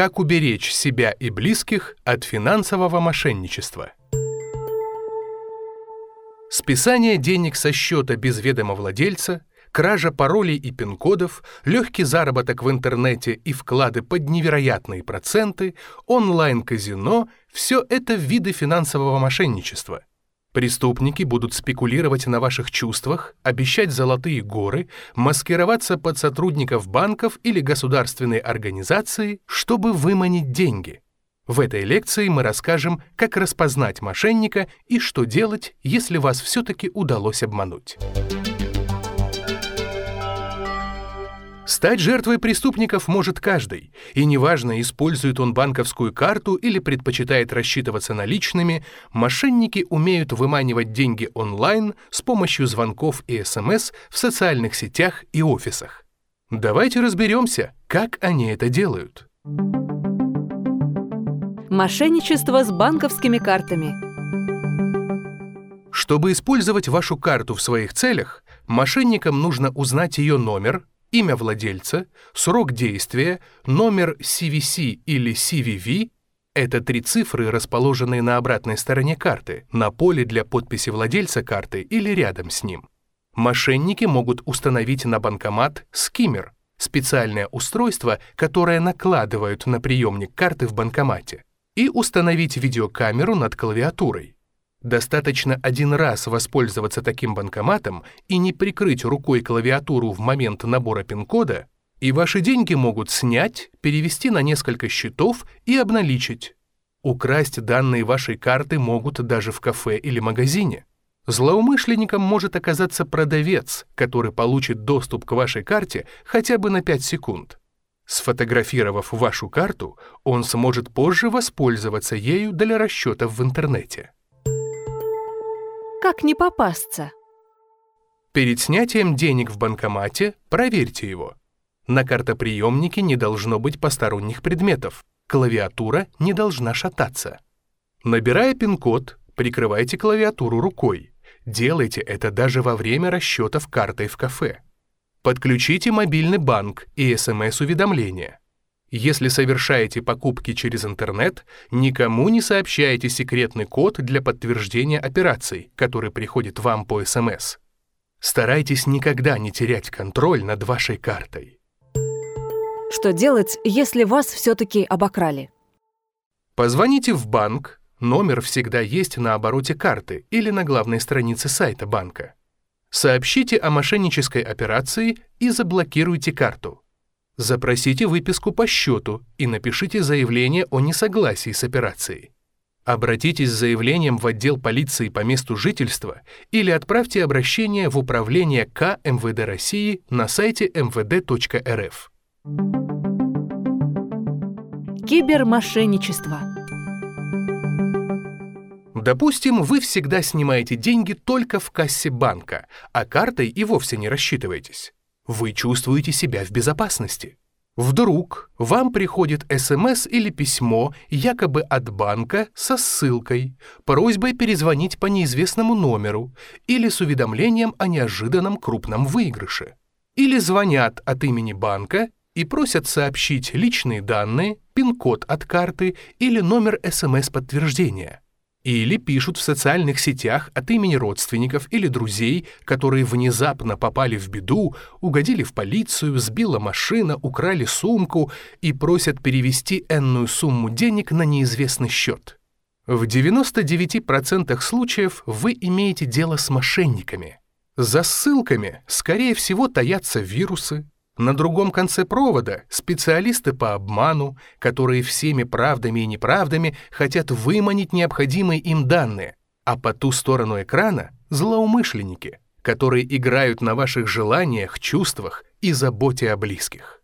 Как уберечь себя и близких от финансового мошенничества? Списание денег со счета без ведома владельца, кража паролей и пин-кодов, легкий заработок в интернете и вклады под невероятные проценты, онлайн-казино – все это виды финансового мошенничества. Преступники будут спекулировать на ваших чувствах, обещать золотые горы, маскироваться под сотрудников банков или государственной организации, чтобы выманить деньги. В этой лекции мы расскажем, как распознать мошенника и что делать, если вас все-таки удалось обмануть. Стать жертвой преступников может каждый, и неважно, использует он банковскую карту или предпочитает рассчитываться наличными, мошенники умеют выманивать деньги онлайн с помощью звонков и СМС в социальных сетях и офисах. Давайте разберемся, как они это делают. Мошенничество с банковскими картами. Чтобы использовать вашу карту в своих целях, мошенникам нужно узнать ее номер, имя владельца, срок действия, номер CVC или CVV – это 3 цифры, расположенные на обратной стороне карты, на поле для подписи владельца карты или рядом с ним. Мошенники могут установить на банкомат скиммер – специальное устройство, которое накладывают на приемник карты в банкомате, и установить видеокамеру над клавиатурой. Достаточно один раз воспользоваться таким банкоматом и не прикрыть рукой клавиатуру в момент набора пин-кода, и ваши деньги могут снять, перевести на несколько счетов и обналичить. Украсть данные вашей карты могут даже в кафе или магазине. Злоумышленником может оказаться продавец, который получит доступ к вашей карте хотя бы на 5 секунд. Сфотографировав вашу карту, он сможет позже воспользоваться ею для расчетов в интернете. Как не попасться? Перед снятием денег в банкомате проверьте его. На картоприемнике не должно быть посторонних предметов. Клавиатура не должна шататься. Набирая пин-код, прикрывайте клавиатуру рукой. Делайте это даже во время расчетов картой в кафе. Подключите мобильный банк и СМС-уведомления. Если совершаете покупки через интернет, никому не сообщайте секретный код для подтверждения операций, который приходит вам по СМС. Старайтесь никогда не терять контроль над вашей картой. Что делать, если вас все-таки обокрали? Позвоните в банк, номер всегда есть на обороте карты или на главной странице сайта банка. Сообщите о мошеннической операции и заблокируйте карту. Запросите выписку по счету и напишите заявление о несогласии с операцией. Обратитесь с заявлением в отдел полиции по месту жительства или отправьте обращение в управление К МВД России на сайте mvd.rf. Кибермошенничество. Допустим, вы всегда снимаете деньги только в кассе банка, а картой и вовсе не рассчитываетесь. Вы чувствуете себя в безопасности. Вдруг вам приходит СМС или письмо якобы от банка со ссылкой, просьбой перезвонить по неизвестному номеру или с уведомлением о неожиданном крупном выигрыше. Или звонят от имени банка и просят сообщить личные данные, пин-код от карты или номер СМС-подтверждения. Или пишут в социальных сетях от имени родственников или друзей, которые внезапно попали в беду, угодили в полицию, сбила машина, украли сумку и просят перевести энную сумму денег на неизвестный счет. В 99% случаев вы имеете дело с мошенниками. За ссылками, скорее всего, таятся вирусы. На другом конце провода специалисты по обману, которые всеми правдами и неправдами хотят выманить необходимые им данные, а по ту сторону экрана – злоумышленники, которые играют на ваших желаниях, чувствах и заботе о близких.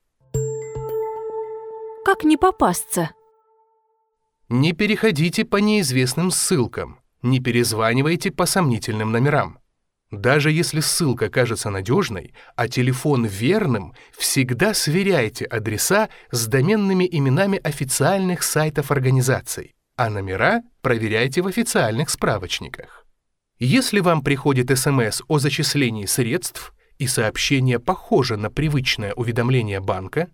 Как не попасться? Не переходите по неизвестным ссылкам, не перезванивайте по сомнительным номерам. Даже если ссылка кажется надежной, а телефон верным, всегда сверяйте адреса с доменными именами официальных сайтов организаций, а номера проверяйте в официальных справочниках. Если вам приходит СМС о зачислении средств и сообщение похоже на привычное уведомление банка,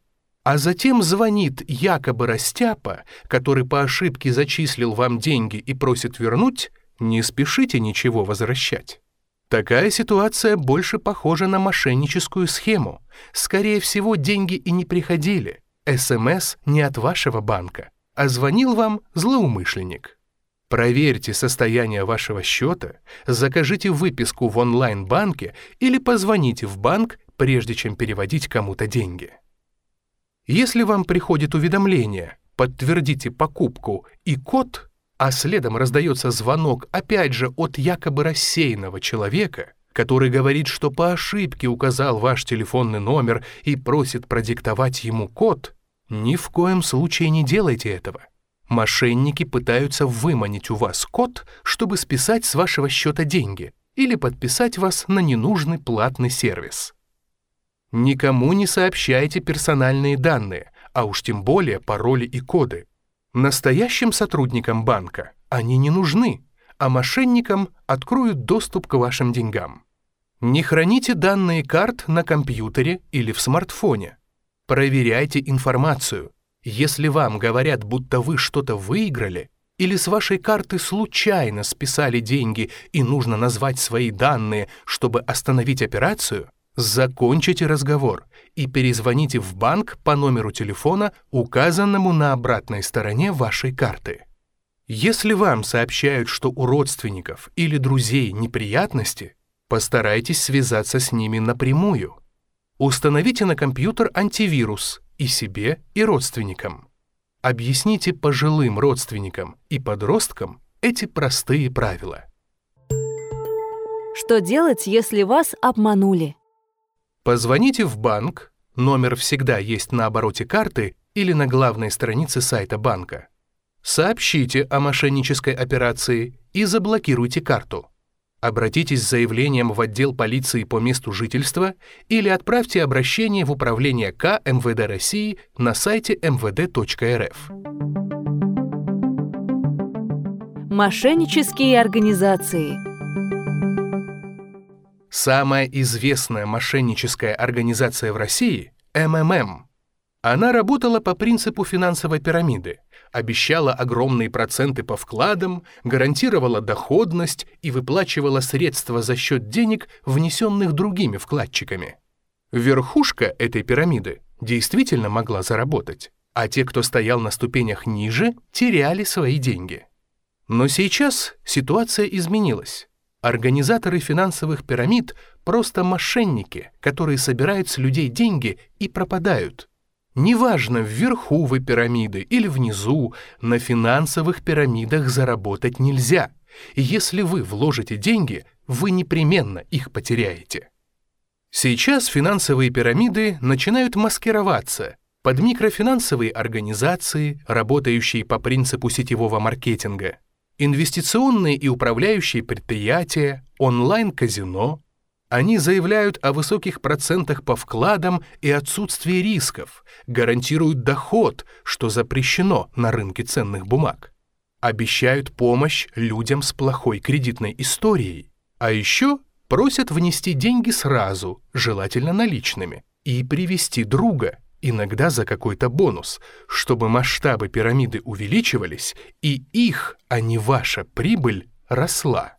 а затем звонит якобы растяпа, который по ошибке зачислил вам деньги и просит вернуть, не спешите ничего возвращать. Такая ситуация больше похожа на мошенническую схему. Скорее всего, деньги и не приходили. СМС не от вашего банка, а звонил вам злоумышленник. Проверьте состояние вашего счета, закажите выписку в онлайн-банке или позвоните в банк, прежде чем переводить кому-то деньги. Если вам приходит уведомление «Подтвердите покупку» и код, а следом раздается звонок опять же от якобы рассеянного человека, который говорит, что по ошибке указал ваш телефонный номер и просит продиктовать ему код, ни в коем случае не делайте этого. Мошенники пытаются выманить у вас код, чтобы списать с вашего счета деньги или подписать вас на ненужный платный сервис. Никому не сообщайте персональные данные, а уж тем более пароли и коды. Настоящим сотрудникам банка они не нужны, а мошенникам откроют доступ к вашим деньгам. Не храните данные карт на компьютере или в смартфоне. Проверяйте информацию. Если вам говорят, будто вы что-то выиграли, или с вашей карты случайно списали деньги и нужно назвать свои данные, чтобы остановить операцию, закончите разговор и перезвоните в банк по номеру телефона, указанному на обратной стороне вашей карты. Если вам сообщают, что у родственников или друзей неприятности, постарайтесь связаться с ними напрямую. Установите на компьютер антивирус и себе, и родственникам. Объясните пожилым родственникам и подросткам эти простые правила. Что делать, если вас обманули? Позвоните в банк, номер всегда есть на обороте карты или на главной странице сайта банка. Сообщите о мошеннической операции и заблокируйте карту. Обратитесь с заявлением в отдел полиции по месту жительства или отправьте обращение в управление К МВД России на сайте mvd.rf. Мошеннические организации. Самая известная мошенническая организация в России – МММ. Она работала по принципу финансовой пирамиды, обещала огромные проценты по вкладам, гарантировала доходность и выплачивала средства за счет денег, внесенных другими вкладчиками. Верхушка этой пирамиды действительно могла заработать, а те, кто стоял на ступенях ниже, теряли свои деньги. Но сейчас ситуация изменилась. Организаторы финансовых пирамид – просто мошенники, которые собирают с людей деньги и пропадают. Неважно, вверху вы пирамиды или внизу, на финансовых пирамидах заработать нельзя. Если вы вложите деньги, вы непременно их потеряете. Сейчас финансовые пирамиды начинают маскироваться под микрофинансовые организации, работающие по принципу сетевого маркетинга, инвестиционные и управляющие предприятия, онлайн-казино. Они заявляют о высоких процентах по вкладам и отсутствии рисков, гарантируют доход, что запрещено на рынке ценных бумаг. Обещают помощь людям с плохой кредитной историей. А еще просят внести деньги сразу, желательно наличными, и привести друга, иногда за какой-то бонус, чтобы масштабы пирамиды увеличивались и их, а не ваша прибыль, росла.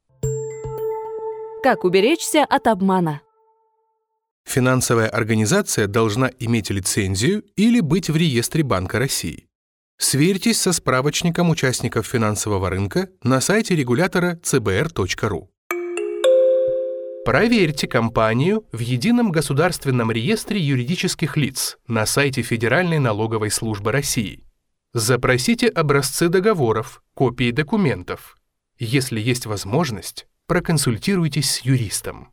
Как уберечься от обмана? Финансовая организация должна иметь лицензию или быть в реестре Банка России. Сверьтесь со справочником участников финансового рынка на сайте регулятора cbr.ru. Проверьте компанию в Едином государственном реестре юридических лиц на сайте Федеральной налоговой службы России. Запросите образцы договоров, копии документов. Если есть возможность, проконсультируйтесь с юристом.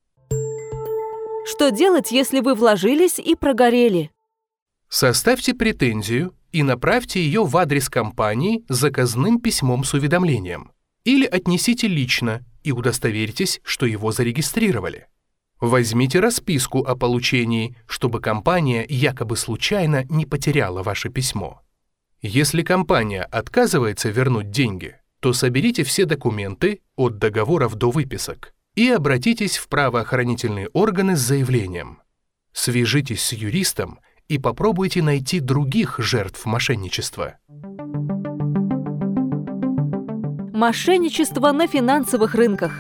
Что делать, если вы вложились и прогорели? Составьте претензию и направьте ее в адрес компании заказным письмом с уведомлением. Или отнесите лично и удостоверьтесь, что его зарегистрировали. Возьмите расписку о получении, чтобы компания якобы случайно не потеряла ваше письмо. Если компания отказывается вернуть деньги, то соберите все документы от договоров до выписок и обратитесь в правоохранительные органы с заявлением. Свяжитесь с юристом и попробуйте найти других жертв мошенничества. Мошенничество на финансовых рынках.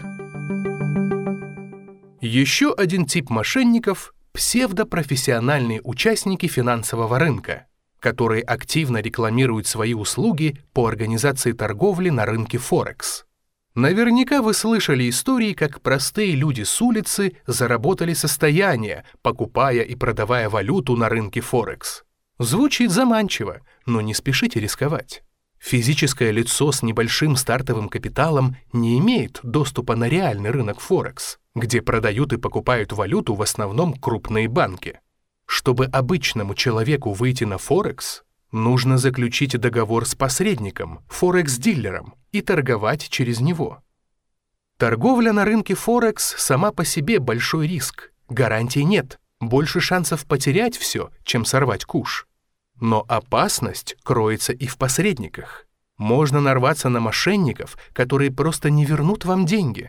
Еще один тип мошенников – псевдопрофессиональные участники финансового рынка, которые активно рекламируют свои услуги по организации торговли на рынке Форекс. Наверняка вы слышали истории, как простые люди с улицы заработали состояние, покупая и продавая валюту на рынке Форекс. Звучит заманчиво, но не спешите рисковать. Физическое лицо с небольшим стартовым капиталом не имеет доступа на реальный рынок Форекс, где продают и покупают валюту в основном крупные банки. Чтобы обычному человеку выйти на Форекс, нужно заключить договор с посредником, форекс-дилером, и торговать через него. Торговля на рынке Форекс сама по себе большой риск, гарантий нет, больше шансов потерять все, чем сорвать куш. Но опасность кроется и в посредниках. Можно нарваться на мошенников, которые просто не вернут вам деньги.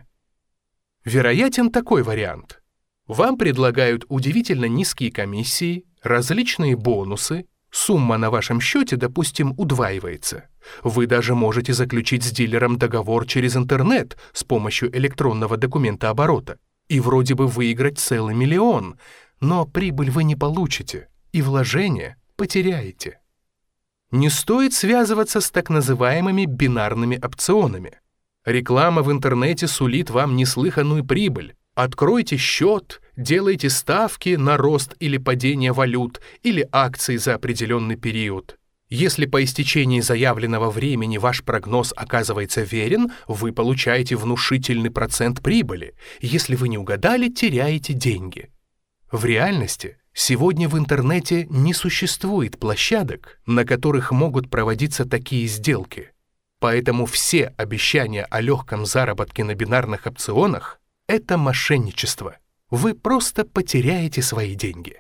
Вероятен такой вариант. Вам предлагают удивительно низкие комиссии, различные бонусы, сумма на вашем счете, допустим, удваивается. Вы даже можете заключить с дилером договор через интернет с помощью электронного документооборота и вроде бы выиграть целый миллион, но прибыль вы не получите и вложения потеряете. Не стоит связываться с так называемыми бинарными опционами. Реклама в интернете сулит вам неслыханную прибыль. Откройте счет, делайте ставки на рост или падение валют или акций за определенный период. Если по истечении заявленного времени ваш прогноз оказывается верен, вы получаете внушительный процент прибыли. Если вы не угадали, теряете деньги. В реальности сегодня в интернете не существует площадок, на которых могут проводиться такие сделки. Поэтому все обещания о легком заработке на бинарных опционах – это мошенничество. Вы просто потеряете свои деньги.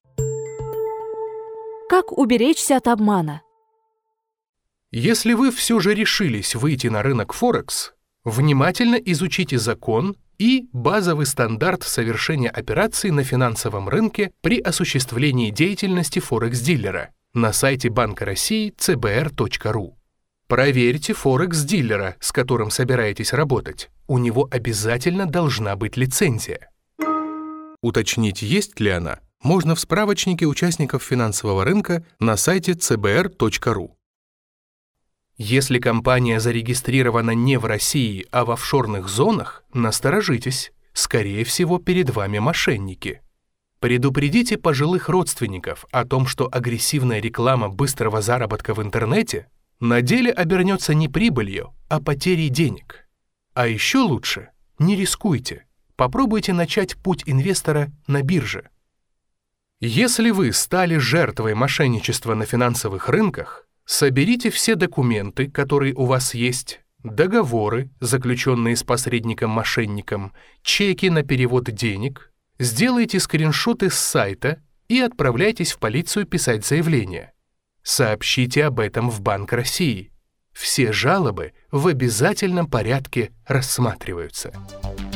Как уберечься от обмана? Если вы все же решились выйти на рынок Форекс, внимательно изучите закон и базовый стандарт совершения операций на финансовом рынке при осуществлении деятельности форекс-дилера на сайте Банка России cbr.ru. Проверьте форекс-дилера, с которым собираетесь работать. У него обязательно должна быть лицензия. Уточнить, есть ли она, можно в справочнике участников финансового рынка на сайте cbr.ru. Если компания зарегистрирована не в России, а в офшорных зонах, насторожитесь, скорее всего, перед вами мошенники. Предупредите пожилых родственников о том, что агрессивная реклама быстрого заработка в интернете на деле обернется не прибылью, а потерей денег. А еще лучше, не рискуйте, попробуйте начать путь инвестора на бирже. Если вы стали жертвой мошенничества на финансовых рынках, соберите все документы, которые у вас есть, договоры, заключенные с посредником-мошенником, чеки на перевод денег, сделайте скриншоты с сайта и отправляйтесь в полицию писать заявление. Сообщите об этом в Банк России. Все жалобы в обязательном порядке рассматриваются.